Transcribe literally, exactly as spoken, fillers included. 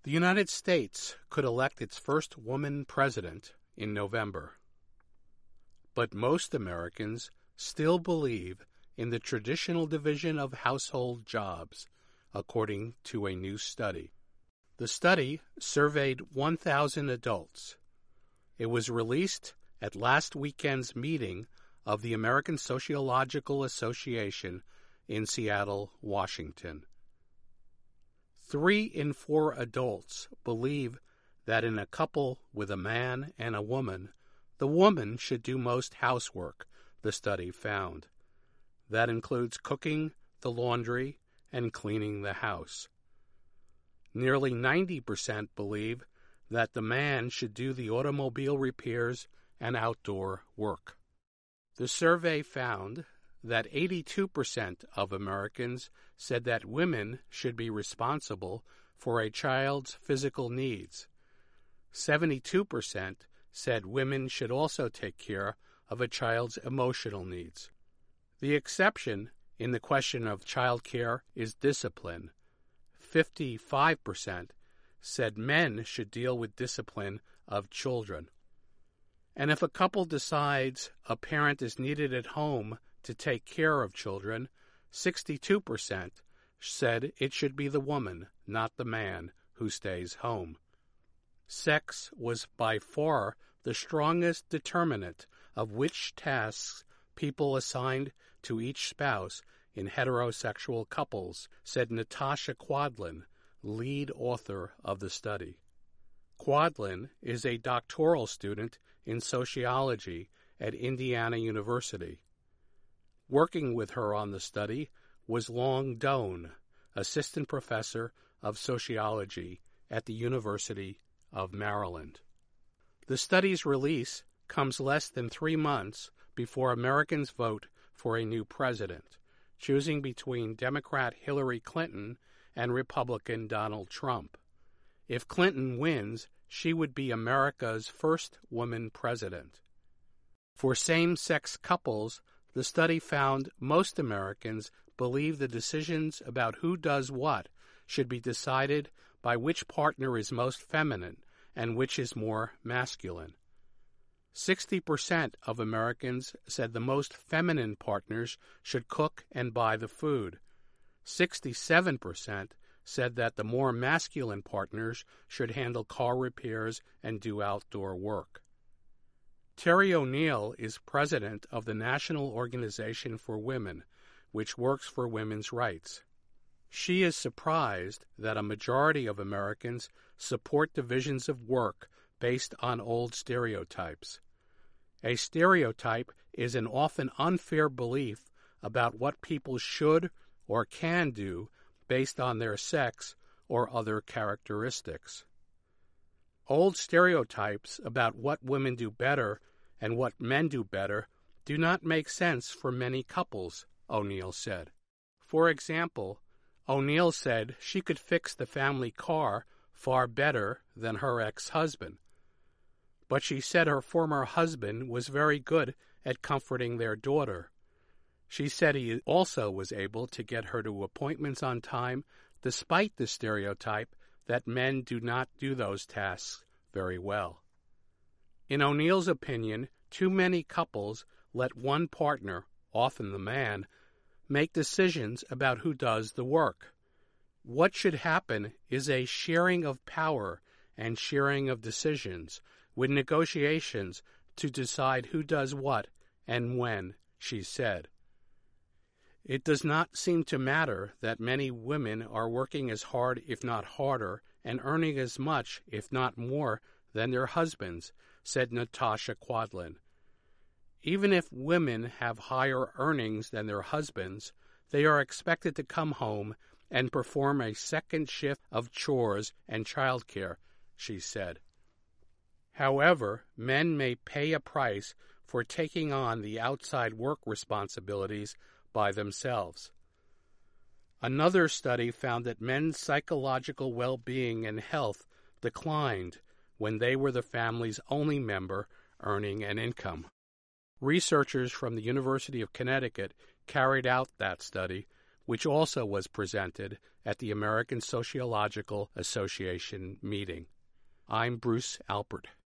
The United States could elect its first woman president in November, but most Americans still believe in the traditional division of household jobs, according to a new study. The study surveyed one thousand adults. It was released at last weekend's meeting of the American Sociological Association in Seattle, Washington. Three in four adults believe that in a couple with a man and a woman, the woman should do most housework, the study found. That includes cooking, the laundry, and cleaning the house. Nearly ninety percent believe that the man should do the automobile repairs and outdoor work. The survey found that eighty-two percent of Americans said that women should be responsible for a child's physical needs. seventy-two percent said women should also take care of a child's emotional needs. The exception in the question of child care is discipline. fifty-five percent said men should deal with discipline of children. And if a couple decides a parent is needed at home to take care of children, sixty-two percent said it should be the woman, not the man, who stays home. Sex was by far the strongest determinant of which tasks people assigned to each spouse in heterosexual couples, said Natasha Quadlin, lead author of the study. Quadlin is a doctoral student in sociology at Indiana University. Working with her on the study was Long Doan, assistant professor of sociology at the University of Maryland. The study's release comes less than three months before Americans vote for a new president, choosing between Democrat Hillary Clinton and Republican Donald Trump. If Clinton wins, she would be America's first woman president. For same-sex couples, the study found most Americans believe the decisions about who does what should be decided by which partner is most feminine and which is more masculine. sixty percent of Americans said the most feminine partners should cook and buy the food. sixty-seven percent said that the more masculine partners should handle car repairs and do outdoor work. Terry O'Neill is president of the National Organization for Women, which works for women's rights. She is surprised that a majority of Americans support divisions of work based on old stereotypes. A stereotype is an often unfair belief about what people should or can do based on their sex or other characteristics. Old stereotypes about what women do better and what men do better do not make sense for many couples, O'Neill said. For example, O'Neill said she could fix the family car far better than her ex-husband. But she said her former husband was very good at comforting their daughter. She said he also was able to get her to appointments on time, despite the stereotype that men do not do those tasks very well. In O'Neill's opinion, too many couples let one partner, often the man, make decisions about who does the work. What should happen is a sharing of power and sharing of decisions, with negotiations to decide who does what and when, she said. It does not seem to matter that many women are working as hard, if not harder, and earning as much, if not more, than their husbands, said Natasha Quadlin. Even if women have higher earnings than their husbands, they are expected to come home and perform a second shift of chores and childcare, she said. However, men may pay a price for taking on the outside work responsibilities by themselves. Another study found that men's psychological well-being and health declined when they were the family's only member earning an income. Researchers from the University of Connecticut carried out that study, which also was presented at the American Sociological Association meeting. I'm Bruce Alpert.